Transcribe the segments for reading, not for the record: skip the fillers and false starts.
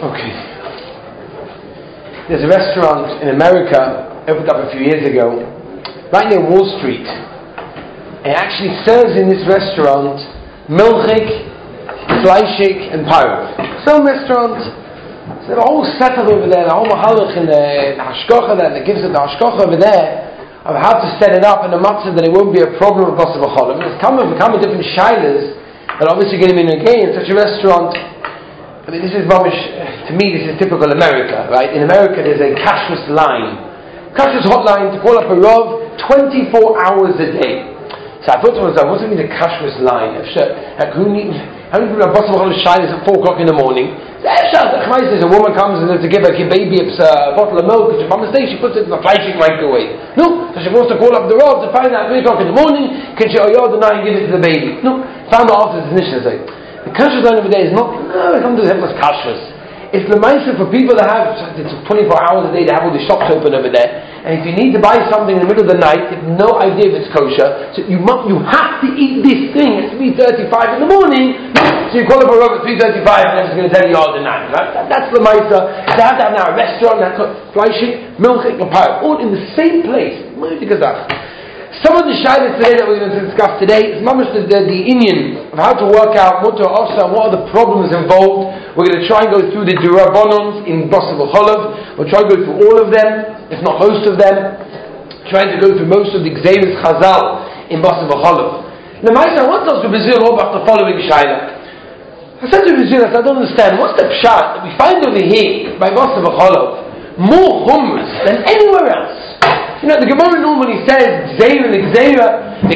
Okay. There's a restaurant in America, opened up a few years ago, right near Wall Street. It actually serves in this restaurant milchik, fleischik, and parv. Some restaurant, so the whole setup over there, the whole mahalach and the hashkocha that gives it the hashkocha over there, of how to set it up in a matzah that it won't be a problem with Basar B'cholim. It's come different shilas that obviously going to be in such a restaurant. I mean, this is mamish, to me this is typical America, right? In America there's a kashrus line. Kashrus hotline to call up a Rav 24 hours a day. So I thought to myself, what's it mean a kashrus line? How many people have Basar B'cholim shilas at 4 o'clock in the morning? There's a woman comes and to give her baby a bottle of milk, and by mistake she puts it in the fleischik microwave. No, so she wants to call up the Rav to find out at 3 o'clock in the morning, can she deny and give it to the baby? No, found out after the Nishnah. The kashrus line over there is not, it comes to the Hemlas kashrus. It's the mindset for people that have, it's 24 hours a day, they have all the shops open over there, and if you need to buy something in the middle of the night, you have no idea if it's kosher, so you have to eat this thing at 3:35 in the morning, so you call up a Rav at 3:35 and it's going to tell you all the night, right? That's the mindset. They have to have now a restaurant, that fleischik, milchik, and parv, all in the same place. Some of the shilas today that we're going to discuss today is mamish the Indian of how to work out mutar ofsa, what are the problems involved. We're going to try and go through the durabonons in Basar B'cholim. We'll try and go through all of them, if not most of them. Trying to go through most of the Gzeiros Chazal in Basar B'cholim. Now, I want to ask Brazil about the following shilah. I said to Brazil, I don't understand, what's the pshat that we find over here by Basar B'cholim more hummus than anywhere else? You know, the Gemara normally says Gzeira and Gzeira,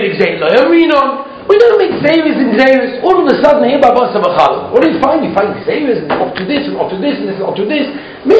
we don't make Gzeiras and Gzeiras. All of a sudden here by Basar B'cholim, what do you find? You find Gzeiras and up to this and up to this and up to this.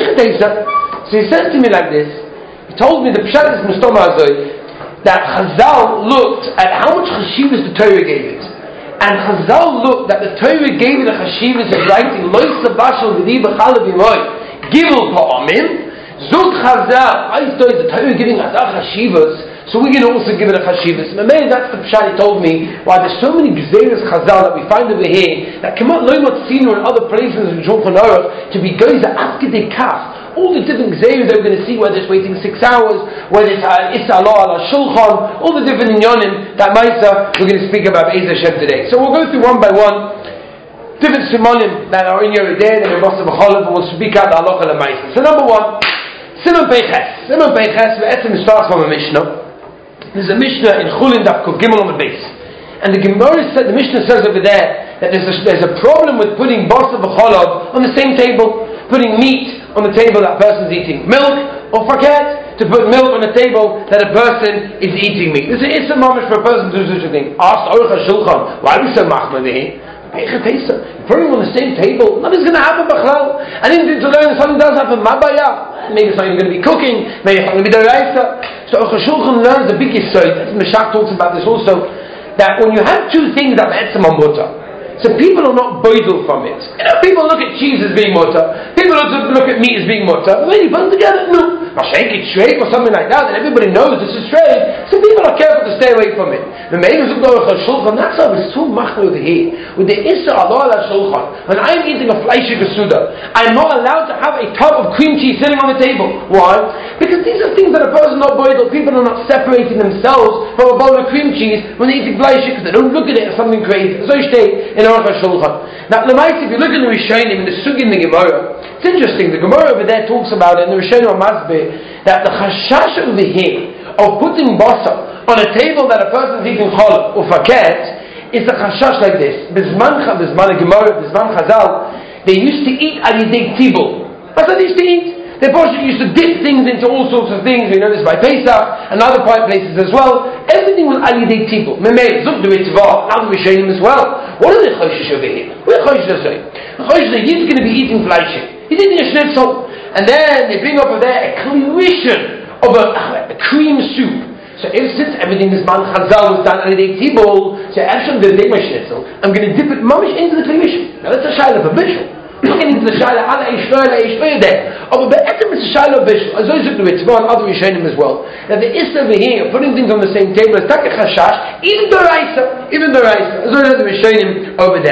So he says to me like this. He told me the pshat is Mustama Azoi that Chazal looked at how much chashivas the Torah gave it, and Chazal looked that the Torah gave it a chashivas of writing Lo Sabashal V'di B'chalav Yimoi Gimel Pa'amim. Zog Chazal, I thought the Torah giving us chashivas, so we're going to also give it a chashivas. Maybe that's the pshat he told me, why there's so many Gzeiros Chazal that we find over here, that cannot learn what's seen in other places in Shulchan Aruch, to be goes at Kedei Kaf. All the different Gzeiros that we're going to see, whether it's waiting 6 hours, whether it's Issa Allah ala Shulchan, all the different inyanim, that Maisa, we're going to speak about Be'ez Hashem today. So we'll go through one by one, different simonim that are in your day, and in Basar B'cholim, and we'll speak out the halacha la Maisa. So number one, Simon Peiches, Be'etzem starts from a Mishnah. There's a Mishnah in Chulin Daf Kuf Gimel on the base, and the Gemara said, the Mishnah says over there that there's a problem with putting Basar B'cholim on the same table, putting meat on the table that a person's eating milk, or forget to put milk on the table that a person is eating meat. This is a mamish for a person to do such a thing. Ask Aruch HaShulchan, why are we so machmir here? Putting on the same table, nothing's going to happen. I didn't need to learn if something does happen. Maybe it's not even going to be cooking. Maybe it's not going to be deraisa. So Aruch HaShulchan learns the big yesod. Meshach talks about this also. That when you have two things that be'etzem are mutar, so people are not boidal from it. You know, people look at cheese as being mutar. People look at meat as being mutar. When you put them together, no. Mashake it straight or something like that, and everybody knows this is straight. So people are careful to stay away from it. The main is Aruch HaShulchan. That's how it's too machna over here. With the Issa Allah ala Shulchan, when I'm eating a fleishik suda, I'm not allowed to have a tub of cream cheese sitting on the table. Why? Because these are things that a person not boidal. People are not separating themselves from a bowl of cream cheese when they're eating fleishik, because they don't look at it as something crazy. So you stay in Aruch HaShulchan. Now, if you look in the Rishonim, in the Sugi in the Gemara, it's interesting. The Gemara over there talks about it, and the Rishonim are masbeh, that the chashash over here of putting basar on a table that a person is eating cholov or faket is the chashash like this. Bizman Gemara, Bizman Chazal, they used to eat alidei tibul. That's what they used to eat. They used to dip things into all sorts of things. We know this by Pesach and other places as well. Everything was alidei tibul. Memei zuk the mitzvah, other Rishonim as well. What are the choshesh over here? What are the choshesh saying? The choshesh is he's going to be eating fleischik. He's eating a schnitzel. And then they bring up over there a creation of a cream soup. So since everything this man Chazal was done on a tibul, so actually I'm going to take my schnitzel, I'm going to dip it mamish into the creation. Now that's a shayla of a bishul. Looking into the shayla ala ishloya there. But be'etem it's a shayla of bishul. As those look to it, and other Rishonim as well. Now the is over here, putting things on the same table, is tak a chashash, even the raisa. As those are the Rishonim over there.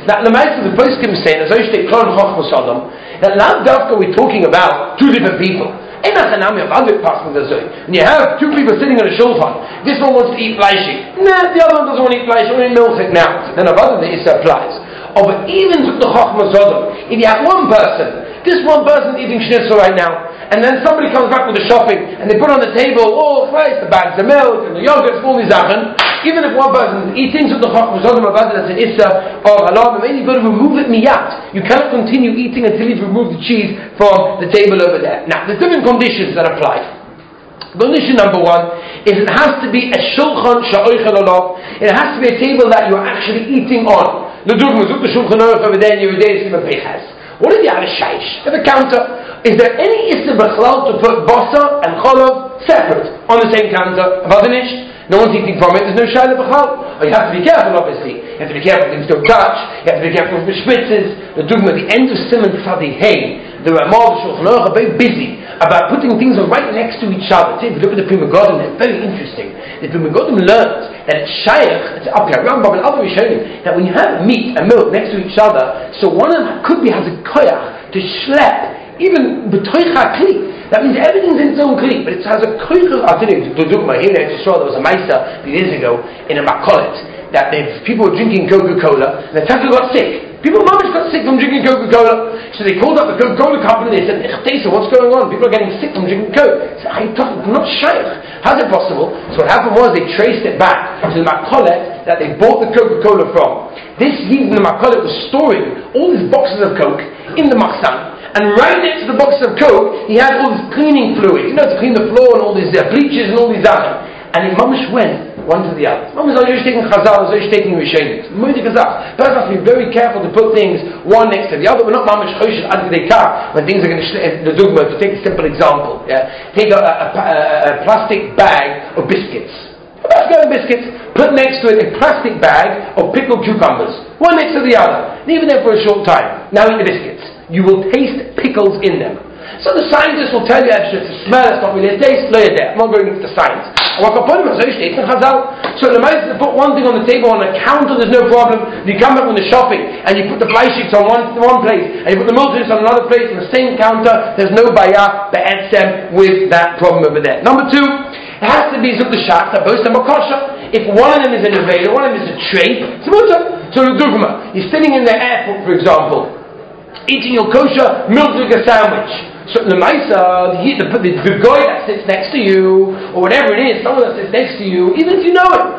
Now, the Master of the Poskim is saying, as I state, that Lav Davka we're talking about two different people. And you have two people sitting on a shulchan. This one wants to eat fleishik. Nah, the other one doesn't want to eat fleishik, only milchik now. Then the Issa applies. Oh, but even with the Chochmah Sodom, if you have one person, this one person eating schnitzel right now, and then somebody comes back with the shopping, and they put on the table, the bags of milk, and the yogurt, and all these zachen. Even if one person eating with the Chochmah Sodom about it as an Issa or Halal, and you've got to remove it miyat. You cannot continue eating until you've removed the cheese from the table over there. Now, there's different conditions that apply. Condition number one is it has to be a shulchan sha'oichel olav. It has to be a table that you're actually eating on. The shulchan over there, and you're there. What if you have a shaish? You have a counter. Is there any issa b'chlal to put basa and cholov separate on the same counter? No one's eating from it. There's no shaila b'chal. You have to be careful, obviously. You have to be careful things don't touch. You have to be careful with the schmitzes. The dugma, the end of Siman Tzadi Hey, the Ramah, the Shulchan Aruch are very busy about putting things right next to each other. If you look at the Pri Megadim, they're very interesting. The Pri Megadim learns that it's shaykh, it's up here, Rambam and other Rishonim, that when you have meat and milk next to each other, so one of them could be has a koyach to schlep, even b'toicha kli. That means everything's in its own kli, but it has a koyach. I'll tell you, the dugma here in Israel, there was a meister a few years ago in a makolet, that people were drinking Coca-Cola, and the Taka got sick. People got sick from drinking Coca-Cola. So they called up the Coca-Cola company, they said, what's going on? People are getting sick from drinking Coke. They said, I'm not shaykh. How's it possible? So what happened was they traced it back to the makolet that they bought the Coca-Cola from. This Yid in the makolet was storing all these boxes of Coke in the machsan, and right next to the boxes of Coke, he had all this cleaning fluid, to clean the floor and all these bleaches and all these other. And he mamish went one to the other. Mamish is taking chazal, is taking rishonim. Moedi chazal. But I have to be very careful to put things one next to the other. We're not mamish choshesh ad k'dei when things are going to the dugma. To take a simple example, take a plastic bag of biscuits. A basket of biscuits. Put next to it a plastic bag of pickled cucumbers. One next to the other. Leave it there for a short time. Now eat the biscuits. You will taste pickles in them. So the scientists will tell you it's a smell, it's not really a taste, lay it there. I'm not going into the science. So the mice put one thing on the table on the counter, there's no problem. You come back from the shopping and you put the fleishiks on one place and you put the milk on another place on the same counter, there's no bayah be'etzem with that problem over there. Number two, it has to be zukashak, that both of them are kosher. If one of them is an avail, one of them is a tray, it's mutter. So the dugma, you're sitting in the airport, for example, eating your kosher milk sandwich. So the Maisa, the guy that sits next to you, or whatever it is, someone that sits next to you, even if you know it,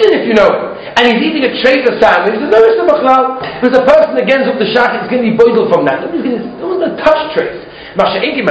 and he's eating a traitor sandwich, there's no issue machlal. There's a person against the shach, it's going to be boiled from that. No one's going to touch trace. Like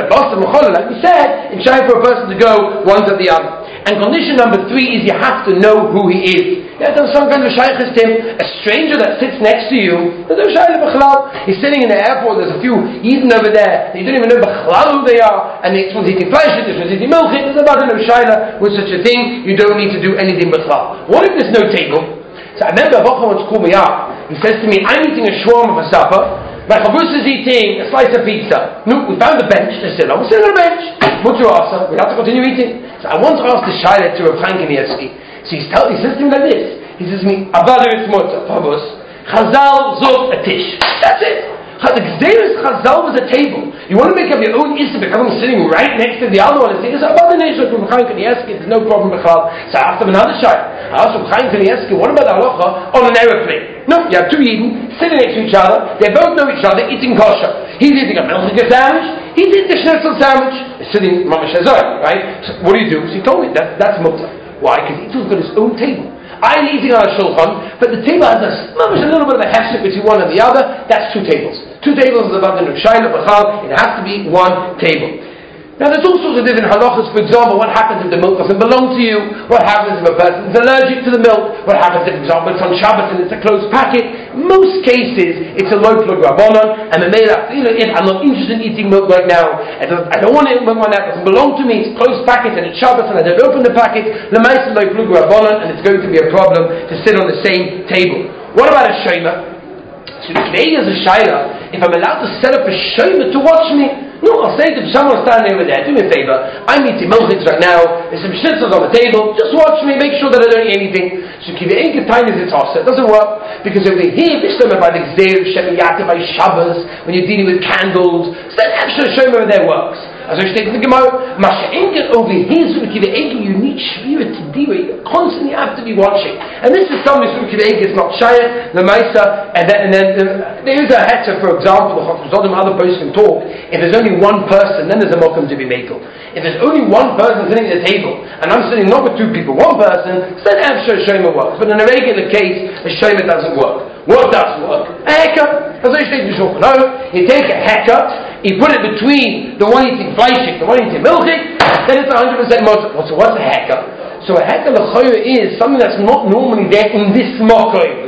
we said, it's shy for a person to go one to the other. And condition number three is you have to know who he is. There's some kind of shaykhist him, a stranger that sits next to you. There's no shaykh b'chlal. He's sitting in the airport. There's a few Yidden over there. You don't even know b'chlal who they are. And this one's eating flesh. This one's eating milk. There's about no shaykh with such a thing. You don't need to do anything b'chlal. What if there's no table? So I remember a Bacha once called me up. He says to me, I'm eating a shawarma for supper. My chavus is eating a slice of pizza. No, we found a bench. They said, we'll sit on a bench. Mutter asa. We have to continue eating. So I once asked the shayla to Rav Chaim Kanievsky. So he says to me like this. He says to me, Avadir it's mutter, chavus. Chazal zot a tish. That's it. The Gzeirus Chazal was a table. You want to make up your own issa because I'm sitting right next to the other one and say, it's about the nation from Chaim Kanievsky. There's no problem with Chal. So I asked him another shayla. I asked him, Chaim Kanievsky, what about the halacha on an aeroplane? No, you have two Yidden sitting next to each other. They both know each other, eating kosher. He's eating a milchika sandwich. He's eating a schnitzel sandwich. He's sitting mamash hazor, right? So what do you do? So he told me that's mutter. Why? Because each one's got his own table. I'm eating on a shulchan, but the table has a little bit of a hefsek between one and the other. That's two tables. Two tables is about the nushayla b'chal. It has to be one table. Now there's all sorts of different halachas. For example, what happens if the milk doesn't belong to you? What happens if a person is allergic to the milk? What happens if, for example, it's on Shabbat and it's a closed packet? Most cases, it's a low plug rabbanon, and the made if I'm not interested in eating milk right now, I don't want to eat milk right now, it doesn't belong to me, it's closed packet and it's Shabbat and I don't open the packet, the mice low plug rabbanon, and it's going to be a problem to sit on the same table. What about a shayma? So today as a shayla, if I'm allowed to set up a shayma to watch me, no, I'll say to someone standing over there, do me a favor, I'm eating milchiks right now, there's some schnitzels on the table, just watch me, make sure that I don't eat anything. So Kive'enke time is its also. It doesn't work because over here, Bishlam by the Gzeir, Shemiyate by Shabbos, when you're dealing with candles, so that actually Shomer there works. As I stated in the Gemara, Masha'enke over here, so Kive'enke, you need Shvira to do it. You constantly have to be watching. And this is something so Kive'enke is not Shayat, the Maisa, and then there is a heter, for example, the other person can talk. If there's only one person, then there's a mokum to be makel. If there's only one person sitting at the table, and I'm sitting not with two people, one person, so then Avsha Shema works. But in a regular case, a Shema doesn't work. What does work? A heka. As I say to Shulchan Aruch, you take a heka, you put it between the one eating fleishik, the one eating milchik, then it's 100% motor. So what's a heka? So a heka l'choyer is something that's not normally there in this mokoy.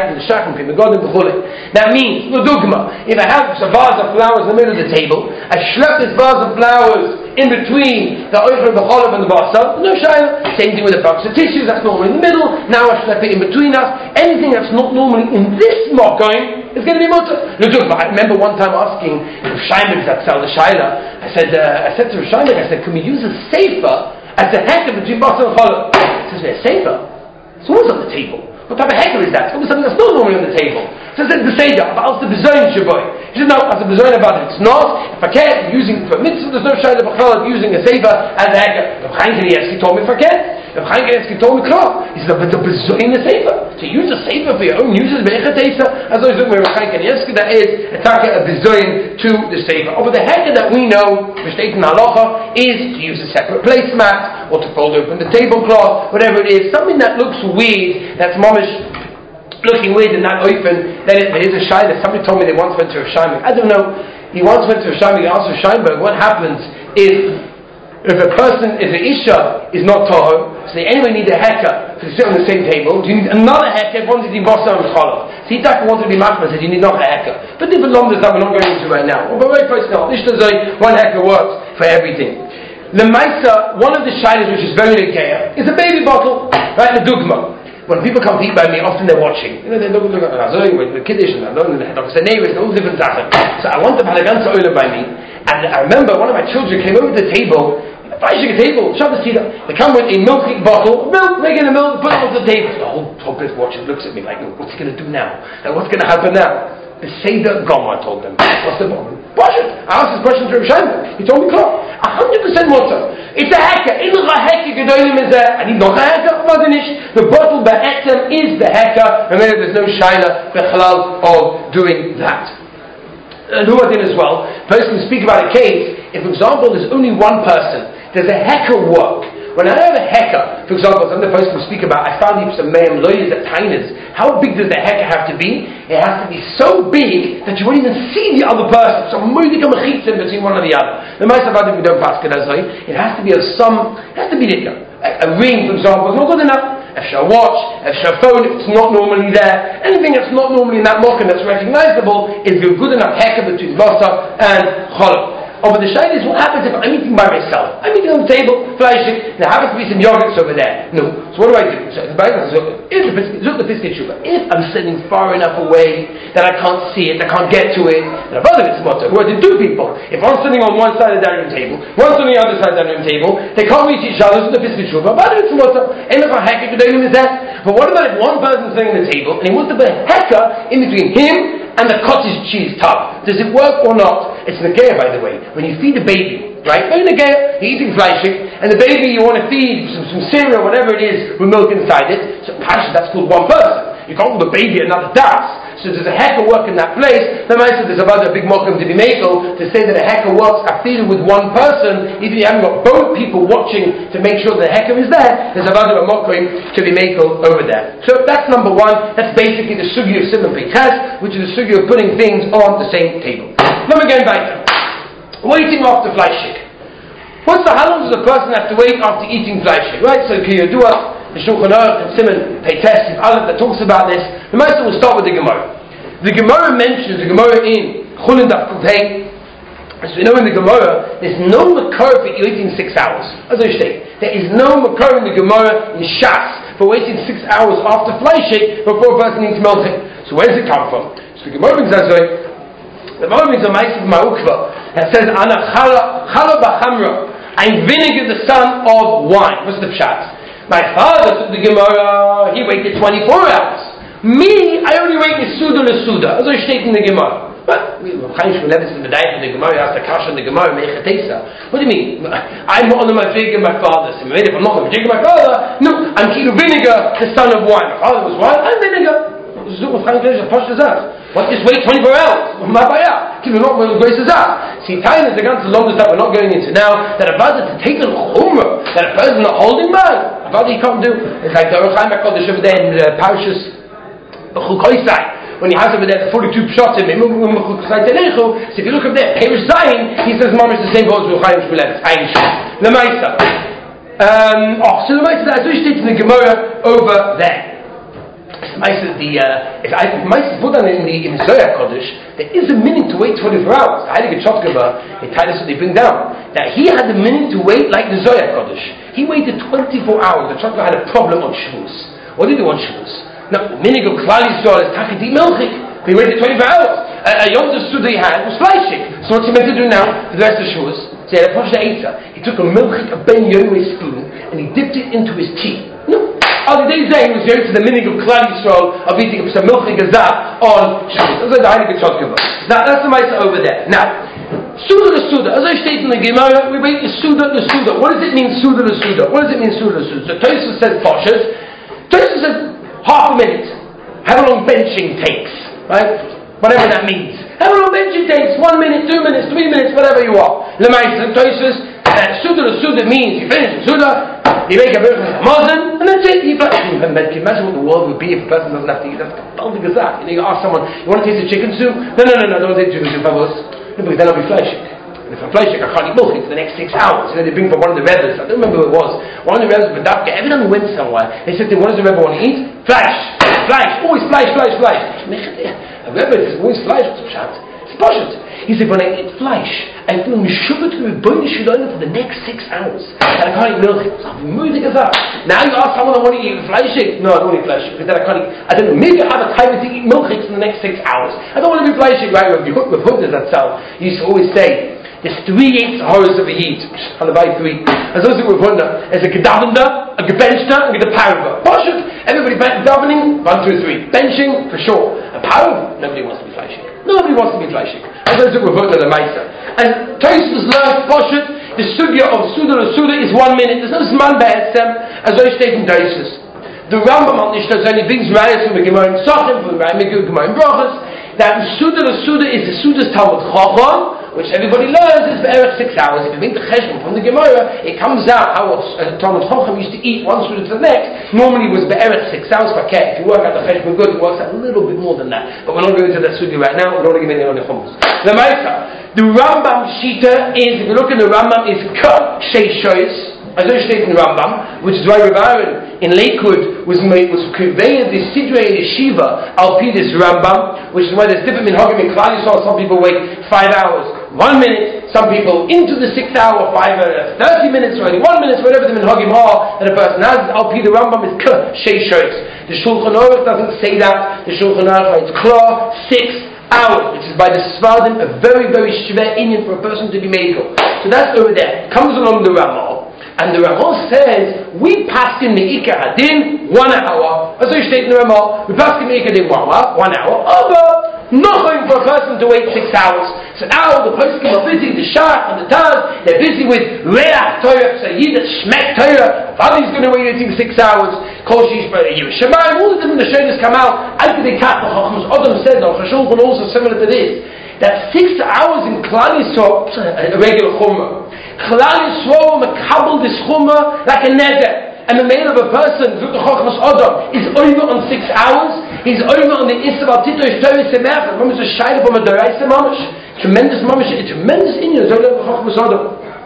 That means, l'dugma, if I have a vase of flowers in the middle of the table, I schlep this vase of flowers in between the oifer, the cholav, and the basar, no shayla. Same thing with a box of tissues, that's normally in the middle. Now I schlep it in between us. Anything that's not normally in this mokoy is going to be mutter. I remember one time asking Rav Shaimek that sell the shayla. I said to Rav Shaimek, can we use a sefer as a hecker between basar and cholav? He says, a sefer? So what's on the table? What type of hecker is that? It's something that's not normally on the table. So I said, the seder, about the bezoin shaboy. He said, no, as a bezoin about it, it's not. If I can't, using for mitzvah, there's no shayla b'chalad using a sefer as a hecker. Rav Chaim Kanievsky told me if I can't. Rav Chaim Kanievsky told me, klar. He said, but the bezoin the sefer. To use a sefer for your own use is be'echatesa. As I was looking at Rav Chaim Kanievsky, that is a bezoin to the sefer. Over the hecker that we know, which states in halacha, is to use a separate placemat, or to fold open the tablecloth, whatever it is, something that looks weird, that's mamish looking weird and not open, then there is a shayla. Somebody told me they once went to Rav Shaimek. I don't know. He once went to Rav Shaimek. He asked Rav Sheinberg, what happens if a person, if an isha is not toho, so they anyway need a heka to sit on the same table. Do you need another heka if one's eating basar and challah? So he wanted to be machma, said you need not a heka. But different lomdas that we're not going into right now. But very personal. One heka works for everything. The Maisa, one of the shaylas which is very legeya, is a baby bottle, right? The dugma. When people come to eat by me, often they're watching. You know, they look at the kiddush and the neighbors, all different sachen. So I want them to have a ganze oila by me. And I remember one of my children came over to the table, a table, Shabbos Tida. They come with a milky bottle, milk, regular milk, put it on the table. The whole place watches, looks at me like, what's he going to do now? Like, what's going to happen now? The Seder Goma told them. What's the problem? Wash it. I asked this question to Rav Shaimek. He told me, 100% water. It's a heka. In the heka gedolim is there. I need no heka. The bottle ba'etem is the heka. And then there's no shaila bechalal of doing that. And who are in as well? A person can speak about a case. If, for example, there's only one person, does a heka work? When I have a heka, for example, some of the person will speak about, I found some mayim lawyers at tainas. How big does the heka have to be? It has to be so big that you won't even see the other person. So moedika mechitzim between one and the other. The most of we don't pass it has to be of some, it has to be a ring, for example, is not good enough. If a watch, if a phone, if it's not normally there, anything that's not normally in that mocha that's recognizable is a good enough heka between basar and cholov. Over the shayla is what happens if I'm eating by myself. I'm eating on the table, fleishik, there happens to be some yogurts over there. No. So what do I do? So the Bible says, if I'm sitting far enough away that I can't see it, I can't get to it, then above it's motor. Who are the two people? If one's sitting on one side of the dining room table, one's on the other side of the dining room table, they can't reach each other, so the biscuit shuva, but it's motor. And if a heka gedolim is that. But what about if one person's sitting at the table and he wants to put a heka in between him and the cottage cheese tub? Does it work or not? It's negaya, by the way. When you feed a baby, right? Very negaya, you're eating fleishik, and the baby you want to feed some cereal, whatever it is, with milk inside it. So pasha, that's called one person. You can't call the baby another das. So does a heka work in that place? The Maisa, there's about a big mokum to be makel to say that a heka works after with one person, even if you haven't got both people watching to make sure the heka is there, there's about a mokum to be makel over there. So that's number one. That's basically the sugi of Simon Peites, which is the sugi of putting things on the same table. Now again, weiter. Waiting after fleishik. How long does a person have to wait after eating fleishik? Right? So Kiyodua, the Shulchan Aruch, and Simon Peites, Aleph that talks about this. The Master will start with the Gemara. The Gemara mentions, the Gemara in Chulin Daf Kutei, as we know in the Gemara, there's no makar for eating 6 hours. As I say, there is no makar in the Gemara in Shas for waiting 6 hours after fleishik before a person eats milchik. So where does it come from? So the Gemara brings that way. The Gemara brings a Ma'aseh Ma'ukva that says, Ana chala b'chamra, I'm vinegar the son of wine. What's the pshat? My father took the Gemara, he waited 24 hours. Me, I only wait the Suda the Suda, as I state in the Gemara. But Chaim Shmulevitz in the day from the Gemara, asked the Kasha in the Gemara, Mechatesa. What do you mean? I'm not on my figure my father. So if I'm not on my figure my father, no, I'm Kilo Vinegar, the son of wine. My father was wine, I'm vinegar. What, just wait 24 hours? See, time is the ganze long that we're not going into now, that about to take a chumrah, that a person not holding back, about he can't do. It's like the Orach Chaim HaKadosh over there in Parashas Chukoisai. When he has over there the 42 pshatim, so if you look up there, Perish Zayin, he says Mamish the same goes with Chaim Shmulevitz. Lemaisa. So Lemaisa, that's what states in the Gemara over there. Lemaisa, Lemaisa put on in the Zohar Kodesh, there is a minute to wait 24 hours. The Heilige Chotkava, they tell us what they bring down, that he had a minute to wait like the Zohar Kodesh. He waited 24 hours. The Chotkava had a problem on Shavuos. What did he do on Shavuos? Now, the minig of Klal Yisrael is Tachiti Melchik. He waited 24 hours. A Yom Tov he had was fleishik. So what's he meant to do now for the rest of Shavuos? So he had a Pasha Eitzah. He took a Melchik, a Ben Yonway spoon, and he dipped it into his tea. No. Other days he was going to the minig of Klal Yisrael of eating some Melchik Gazah on Shavuos. That's like the Heilige Chotkava. Now, that's the Maisa over there. Now, Suda the Suda. As I state in the Gemara, we wait the Suda the Suda. What does it mean, Suda the Suda? What does it mean, Suda the Suda? So Tosfos says Pashas. Tosfos says half a minute. How long benching takes, right? Whatever that means. How long benching takes? 1 minute, 2 minutes, 3 minutes, whatever you are. Lemaisa, Tosfos, Suda the Suda means you finish the Suda, you make a version of Hamazon, and that's it. You imagine what the world would be if a person doesn't have to eat. That's a gazak. You ask someone, you want to taste the chicken soup? No, don't taste chicken soup, because then I'll be fleshing. If I'm fleshing, I can't eat milk for the next 6 hours. They bring from one of the rebels. I don't remember who it was. One of the rebels, Badavka, every time we went somewhere, they said, what does the rebel want to eat? Flesh, always flesh. A rebel is always flesh. It's bullshit. He said, when I eat flesh, I feel mishubah to the Rebbeinu Shalom for the next 6 hours. And I can't eat milk. Now you ask someone, I want to eat flesh. No, I don't want to eat flesh. Because then I can't eat. I don't know. Maybe I have a time to eat milk in the next 6 hours. I don't want to be flesh. Right? When you hook the foot, that self. You used to always say, there's 3 hours of a Yid. On the by 3. As those who were there's a Gedavender, a Gebenchter, and a Geparva. Everybody davening, 1, 2, 3. Benching, for sure. A Parva, nobody wants to be fleshing. Nobody wants to be fleshing. As those who were the Maisa. And Tosfos learned, Poshet, the Sugya of Suda the Suda is 1 minute. There's no Zman Be'etzem, as those state in Tosfos. The Rambam on Nishtas only brings rayas from the Gemara in Sochem, from the Gemara in Brachos, that Suda the Suda is the Suda's Talmud Chacham, which everybody learns is Be'erach 6 hours. If you make the cheshbon from the Gemara, it comes out how a Talmud Chacham used to eat one Suda to the next. Normally it was Be'erach 6 hours per ket. If you work out the cheshbon good, it works out a little bit more than that. But we're not going into that Suda right now. We don't want to give any on the chumos. The Maisa, the Rambam Shita is, if you look in the Rambam, is Ka Shei Shoyes. As I state in the Rambam, which is why Rav Aaron in Lakewood was conveying the Sidrei Yeshiva al pi this Rambam, which is why there's different minhagim in Klal Yisrael. Some people wait 5 hours, 1 minute. Some people into the 6 hour, 30 minutes, or only 1 minute, whatever the minhagim are that a person has. Al pi the Rambam is K Shei Shoyes. The Shulchan Aruch doesn't say that. The Shulchan Aruch writes Kla 6 hours, which is by the Sfardim a very, very shver inyan for a person to be medical. So that's over there. It comes along the Ramah. And the Ramah says, we passed in the Ikar Hadin 1 hour. As I state in the Ramah, we passed in the Ikar Hadin 1 hour. Over, nothing for a person to wait 6 hours. So now the person are busy, the Shach and the Taz, they're busy with Reach Torah, Sayyid, Shmek Torah. Father's going to wait 6 hours. Kol Shish Yerushalayim, all the different Lashonos come out. Ad Kedei Kach, the Chachmas Adam said, the Chashulchan also similar to this, that 6 hours in Klal Yisrael, a regular Chumrah. Klal Yisrael makabel this chumrah like a neder, and the male of a person, Zuk Chachmas Adam, is over on 6 hours. He's over on the Isra Titosh Torah Semach. Remember, it's a shayla from a Doraisa Mamish, tremendous Mamish, a tremendous inyan Zuk Chachmas Adam.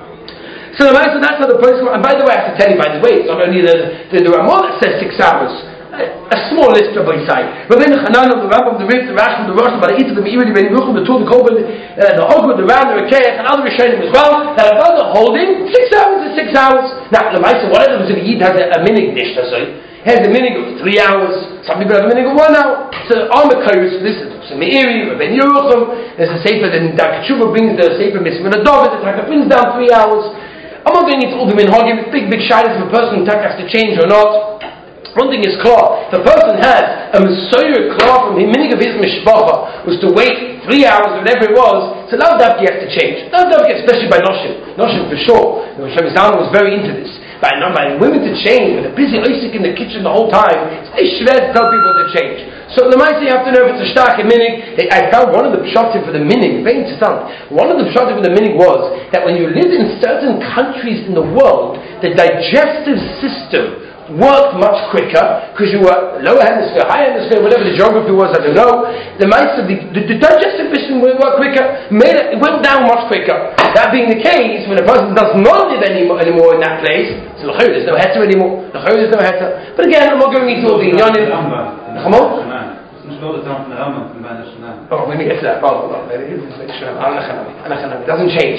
So that's how the person. And by the way, I have to tell you, by the way, it's not only the Ramah that says 6 hours. A small list of side. Rabbeinu Hanan of the Rambam, the Rif, the Rashba, the Rosh, the Eid, the Meiri, the Ben Yeruchim, the Tur, the Kobel, the Hogwood, the Ram, the Rekeach, and other Rishonim as well, that are both holding 6 hours is 6 hours. Now, the Maisa, what happens if a Yid has a minig dish, so he has a minig of 3 hours, some people have a minig of 1 hour. So, Armakos, this is the Meiri, Ben Yeruchim, there's a Sefer, then Dr. Tshuva brings the Sefer Mitzvah, and the David, the Taka brings down 3 hours. I'm not going into all the minhagim, big shilas if a person has to change or not. One thing is clear: if a person has a Messiah clear from the minig of his mishpacha was to wait 3 hours, whatever it was, so now that he has to change. Now that especially by Noshim for sure. Shem Zalman was very into this. By women to change, with a busy Isaac in the kitchen the whole time, it's shred to tell people to change. So the mitzvah you have to know if it's a stark minig. I found one of the pshatim for the minig, very interesting. One of the pshatim for the minig was that when you live in certain countries in the world, the digestive system worked much quicker because you were lower hemisphere, higher hemisphere, whatever the geography was, I don't know. The digestive system would work quicker, it went down much quicker. That being the case, when a person does not live anymore in that place, so there's no heter anymore. There's no heter. But again, I'm not going into all the inyanim. Come on. Oh, when we get to that, it doesn't change.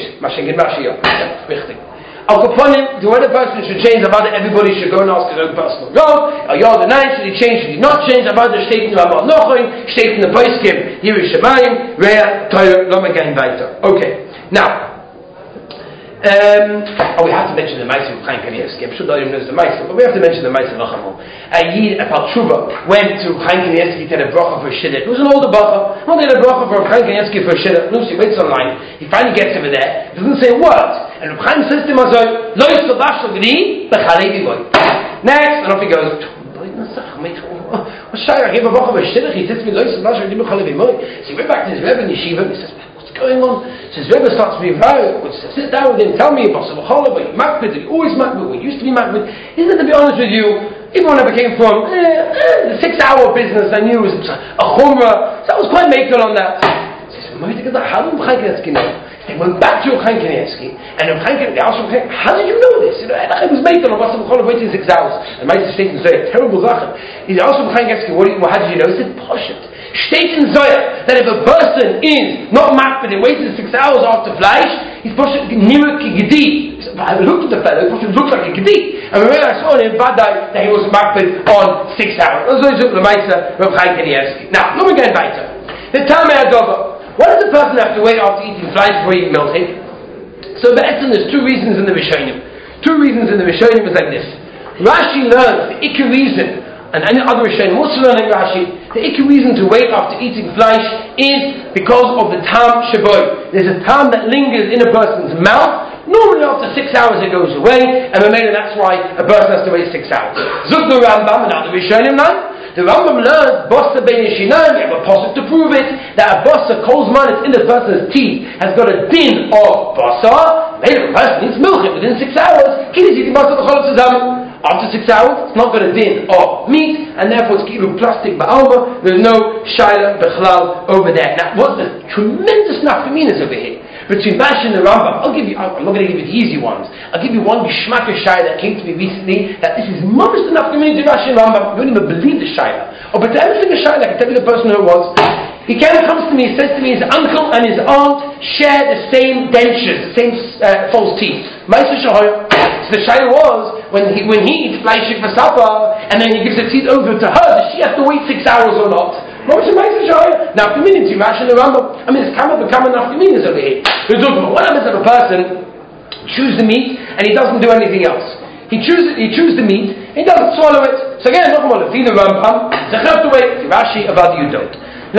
The way the person should change about it, everybody should go and ask his own personal God. The nine, should he change, should he not change? About the state in the Ramah Nochim, state in the Paiskim, Yerushalayim, Rea, Torah, Lama Gain Baita. Okay, now, we have to mention the Ma'aseh of Chaim Kanievsky. I'm sure Darim knows the Ma'aseh, but we have to mention the Ma'aseh of Lachamo. Yid Paltshuva went to Chaim Kanievsky to get a bracha for Shidduch. It was an older bracha. He wanted a bracha for Chaim Kanievsky for Shidduch. Lucy waits online. He finally gets over there. He doesn't say a word. And Chaim says to him, Lo yisadash l'gdi b'chalei b'voy. Next, and off he goes. What's Shai? I gave a bracha for Shidduch. He says to me, Lo yisadash l'gdi b'chalei b'voy. So he went back to his Rebbe in Yeshiva and he says, going on? So his Rebbe starts to be very, sit down with him, tell me about Sabachala, but you makbid, you always makbid, we used to be makbid. Isn't it, to be honest with you, even when I became from the 6-hour business, I knew it was a chumrah, so I was quite makel on that. So he said, how did Chaim Kanievsky know? They went back to Chaim Kanievsky, and they asked him, how did you know this? I was makel on Sabachala waiting 6 hours. And my state and say, terrible zachem. He asked him, Chaim Kanievsky, how did you know? He said, Poshet. State in Zohar that if a person is not makbid and waited 6 hours after flesh, he's poshet niruk gedi. I looked at the fellow, it looks like a gedi. And when I saw him in Badai that he was makbid on 6 hours. That's the Ma'aseh of Chaim Kanievsky. Now, let me get better. The Tamei Agova. Why does the person have to wait after eating flesh before eating milchik? So there's 2 reasons in the Rishonim. 2 reasons in the Rishonim is like this. Rashi learns the ikka reason, and any other Rishonim also learn like Rashi. The ikki reason to wait after eating flesh is because of the tam shaboy. There's a tam that lingers in a person's mouth. Normally after 6 hours it goes away, and that's why a person has to wait 6 hours. Zuk the Rambam and other Rishonim now. The Rambam learns bossa bein yishinayim. You have a pasuk to prove it that a bossa kolzman it's in the person's teeth has got a din of bossa. Maybe the person eats milk within 6 hours. Kid is eating bossa b'chol tzadam. After 6 hours, it's not got a din of meat, and therefore it's kilu plastic ba'alma. There's no shaila b'chlal over there. Now, what's the tremendous nafkaminas over here between Rashi and the Rambam? I'm not going to give you the easy ones. I'll give you one gishmak shaila that came to me recently. That this is most enough community Rashi and Rambam. You don't even believe the shaila. But to everything a shaila, I can tell you the person who it was. He comes to me, he says to me, his uncle and his aunt share the same dentures, the same false teeth. So the shayla was, when he eats fleishik for supper, and then he gives the teeth over to her, does she have to wait 6 hours or not? Now, community, Rashi and the Rambam, it's come enough communities over here. What happens if a person chews the meat, and he doesn't do anything else? He chews the meat, and he doesn't swallow it. So again, the Rambam, you have to wait. Rashi, about you don't.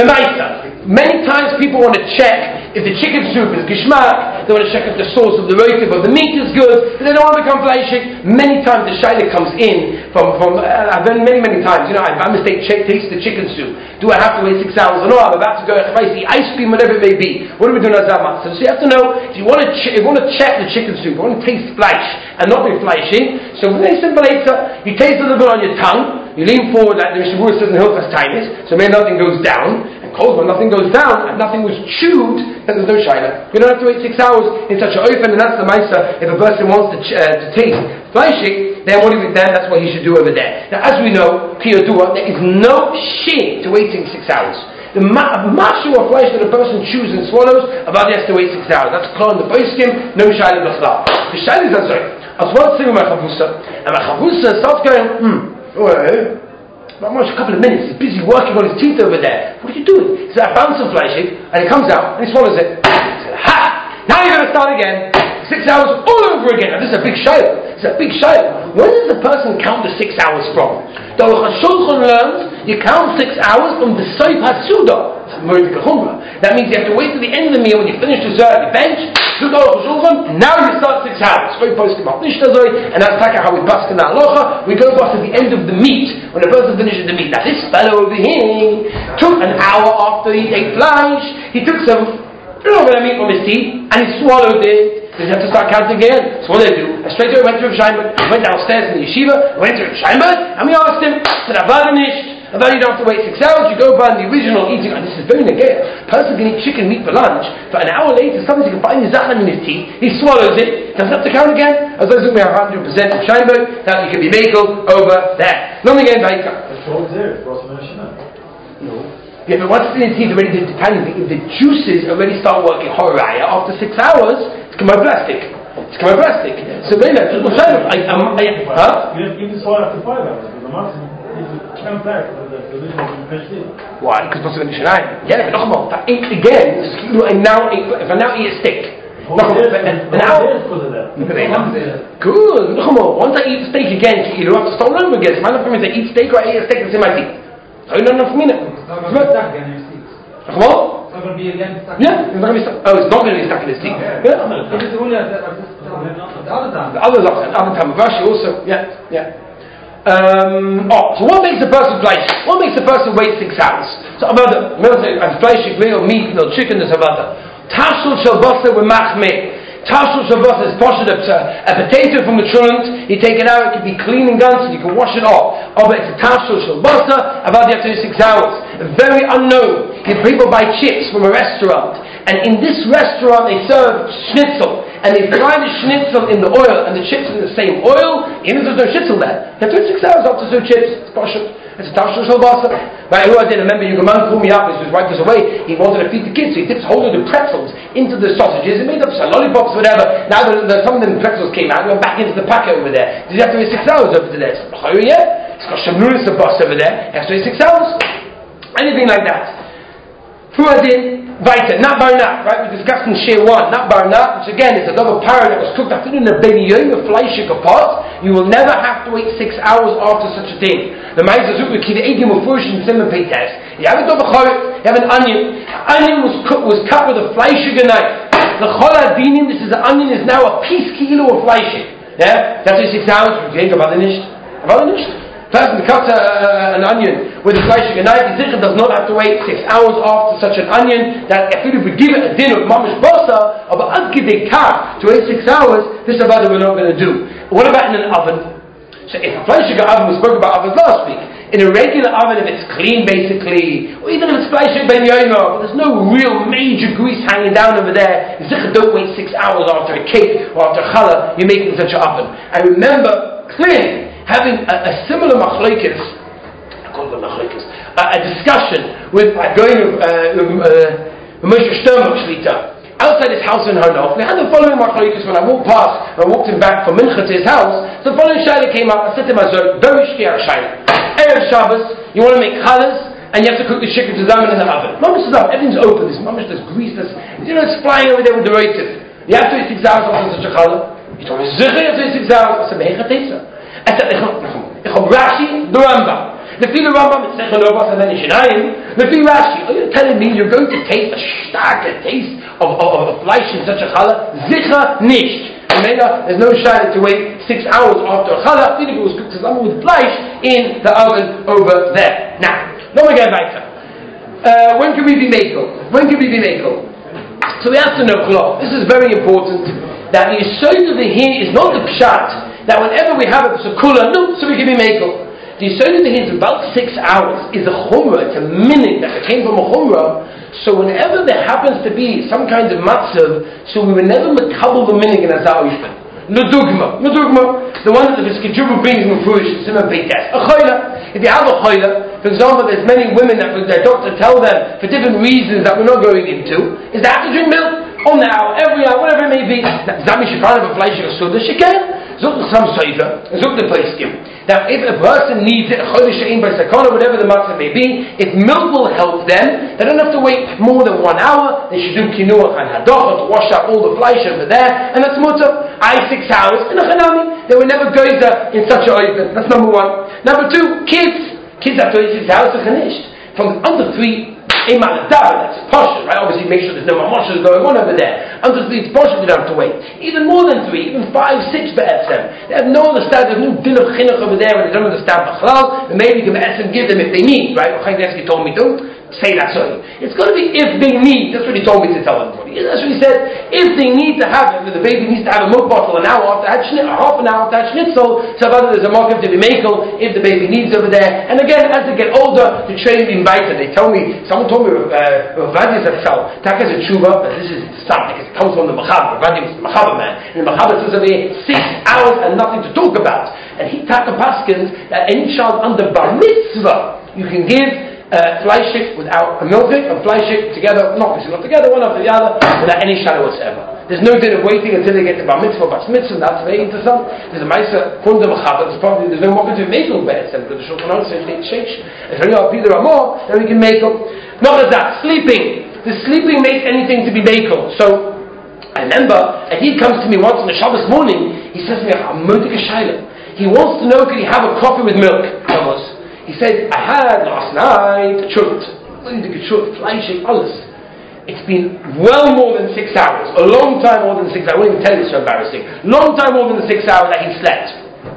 Many times people want to check if the chicken soup is gishmak, they want to check if the sauce of the rotiv of the meat is good, but they don't want to become fleishik. Many times the shayla comes in from I've done many times, I mistake taste the chicken soup. Do I have to wait 6 hours or no? I'm about to go spicy ice cream, whatever it may be. What are we doing as that? So you have to know, if you want to check the chicken soup, you want to taste flesh and not be fleishing, so very simple answer, you taste a little bit on your tongue, you lean forward like the Mishabur says in Hilchas Tainis, so maybe nothing goes down, and cold when nothing goes down, and nothing was chewed, then there's no shayla. You don't have to wait 6 hours in such an open, and that's the Ma'aseh. If a person wants to taste fleishik, then that's what he should do over there. Now, as we know, Kiyodua, there is no shin to waiting 6 hours. The mashu of flesh that a person chews and swallows, about he has to wait 6 hours. That's called the Boiskim, no shayla b'chlal. The shayla is as I was once sitting with my chavusa, and my chavusa starts going, almost a couple of minutes, he's busy working on his teeth over there. What are you doing? He said, I found some fleishik, and it comes out, and he swallows it. He said, ha! Now you're going to start again. He 6 hours all over again. Now this is a big shayla. It's a big shayla. When does the person count the 6 hours from? The Aruch HaShulchan learns you count 6 hours from the Soif HaSuda. That means you have to wait to the end of the meal when you finish dessert, you bench, do the Aruch HaShulchan, now you start 6 hours. And that's how we pass in the halacha. We go past at the end of the meat, when the person finishes the meat. Now this fellow over here took an hour after he ate flesh, he took some meat from his teeth and he swallowed it. Does he have to start counting again? So what did I do? I straight away went to Rav Sheinberg, went downstairs in the yeshiva, went to Rav Sheinberg, and we asked him, said, I thought you don't have to wait 6 hours, you go by the original eating, and this is very negate. Person can eat chicken meat for lunch, but an hour later, sometimes you can find his zachan in his teeth, he swallows it, doesn't have to count again. As long as we are 100% of Sheinberg, that you can be makel over there. Not again, Baika. That's all there, No. Yeah, but once it's in his teeth already, if the juices already start working horaya after 6 hours, it's plastic. So maybe that's what You have to swallow after 5 hours, because the maximum is to count back the original finished. Why? Because it's finish nine. Yeah, but noch if I eat again, if I now eat a steak. An hour. Good. Once I eat steak again, you don't have to start over again. It's not for me to eat steak or I eat a steak that's in my teeth. So you don't know for me now. It's not going to be stuck again in your teeth. What? It's not going to be again stuck. Yeah, it's not going to be stuck. Oh, it's not going to be stuck in his teeth. Yeah. If it's only the other time. The other time. Rashi also. Yeah. So what makes a person fleish? What makes a person wait 6 hours? So about the fleish, or meat, chicken, there's about the tashul shel basar with machmeh. Tashul shel basar is poshet a potato from the trulant. You take it out, it can be clean and guns, and you can wash it off. Oh, but it's a tashul shel basar. About you have to do 6 hours. Very unknown. If people buy chips from a restaurant, and in this restaurant they serve schnitzel, and they fry the schnitzel in the oil, and the chips in the same oil, even if there's no schnitzel there, you have to wait 6 hours after two chips. It's poshet. It's a tashul shel basar. Right, who I did remember, Yugaman pulled me up, he was right this away, he wanted to feed the kids, so he dips a whole lot of pretzels into the sausages, and made up some lollipops, whatever. Now some of them pretzels came out, we went back into the packet over there. Did you have to wait 6 hours over there? Yeah, it's got shamrulis of bus over there, you have to wait 6 hours. Anything like that. Who I did? Weiter, not barnat, right? We discussed in Shir 1, not barnat, which again is another parrot that was cooked after in a baby yom, a fleishik pot. You will never have to wait 6 hours after such a thing. The Ma'aser Zuk, the Egim of Fush and Simon Peites. You have a you have an onion. The onion was cut with a fleishik knife. The Chol Adinim, this is the onion, is now a piece kilo of fleishik. Yeah? That's 6 hours. You think about the nish. Person cuts an onion with a fleishik knife, the Zichar does not have to wait 6 hours after such an onion, that if we give it a din of mamish basa, of ad kidei kar, to wait 6 hours, this is about we're not going to do. What about in an oven? So if a fleishik oven, we spoke about ovens last week, in a regular oven, if it's clean basically, or even if it's fleishik ben yoyma, but there's no real major grease hanging down over there, the Zichar don't wait 6 hours after a cake or after challah, you're making such an oven. And remember, clearly, having a similar machlokes, a discussion with Moshe Sternbuch Shlita outside his house in Hanoch. We had the following machlokes when I walked past, when I walked him back from Mincha to his house. The following shaila came up. I said to him, very shkiach shaila. Erev Shabbos, you want to make challahs, and you have to cook the chicken to in the oven. Mamish is up, everything's open. There's grease, it's flying over there with the roitiv. You have to wait 6 hours after such a challah. He told me, you have to wait 6 hours. I said, Mehechatesa. I said, Rashi, the Rambam. The feel of Rambam, it's Nechonobas and then Ishinayim. The feel Rashi, are you telling me you're going to taste a starker taste of flesh in such a challah? Zicha nisht. And there's no shayla to wait 6 hours after a challah, even if it was cooked with flesh in the oven over there. Now, let me get back to when can we be makel? So we have to know, this is very important, that the yesod over here is not the pshat, that whenever we have a psukula, so we can be makel. The yesod over here is about 6 hours, is a chumrah, it's a minute that came from a chumrah, so whenever there happens to be some kind of matzav, so we will never makabel the minute in Azar Yishpan. L'dugma, the one that the Skidjuba brings in Fush, Simon Peites. A chayla, if you have a chayla, for example, there's many women that their doctor tell them, for different reasons that we're not going into, is they have to drink milk on the hour, every hour, whatever it may be. Zami Shekhan of a fleishik suda, she can. Zuk some soifer, zuk the place give. Now, if a person needs it, whatever the matter may be, if milk will help them, they don't have to wait more than 1 hour. They should do kinuach and hadocha to wash out all the flesh over there, and that's mutter. 6 hours in a chanami. They were never gozer in such a oven. That's number one. Number two, kids have to eat 6 hours to finish. From under 3. That's partial, right? Obviously, make sure there's no mamashas going on over there. Under 3, it's partial, you don't have to wait. Even more than 3, even 5, 6 be'etzem. They have no understanding, there's no din of chinuch over there, and they don't understand b'chalal, and maybe you can be'etzem give them if they need, right? Chaim told me to say that, sorry. It's going to be if they need, that's what he told me to tell everybody. That's what he said, if they need to have it, if the baby needs to have a milk bottle an hour after had schnitzel, or half an hour after had schnitzel, so there's a mock to be makel if the baby needs over there. And again, as they get older, the training being invited. They tell me, someone told me, Vadia Zatzal, Taka is a tshuva, but this is something, because it comes from the Machaber. Vadia is the Machaber man. And the Machaber says over here, 6 hours and nothing to talk about. And he Taka Paskins that any child under bar mitzvah, you can give fleishik without a milk and fleishik together, not together, one after the other, without any shadow whatsoever. There's no din of waiting until they get to bar mitzvah, bar mitzvah. That's very interesting. There's a ma'aser from the Machaber. There's no more to make them better because the Shulchan Aruch says they change. If you know Peter Ramor, then we can make them. Not as that. Sleeping. Does sleeping make anything to be makel? So I remember a Yid comes to me once on a Shabbos morning. He says to me, "I'm motik a shayla." He wants to know, could he have a coffee with milk? Almost. He said, I had last night a chut. When did you chut? Fleishik, alles. It's been well more than 6 hours. A long time more than 6 hours. I won't even tell you, it's so embarrassing. Long time more than the 6 hours that he slept.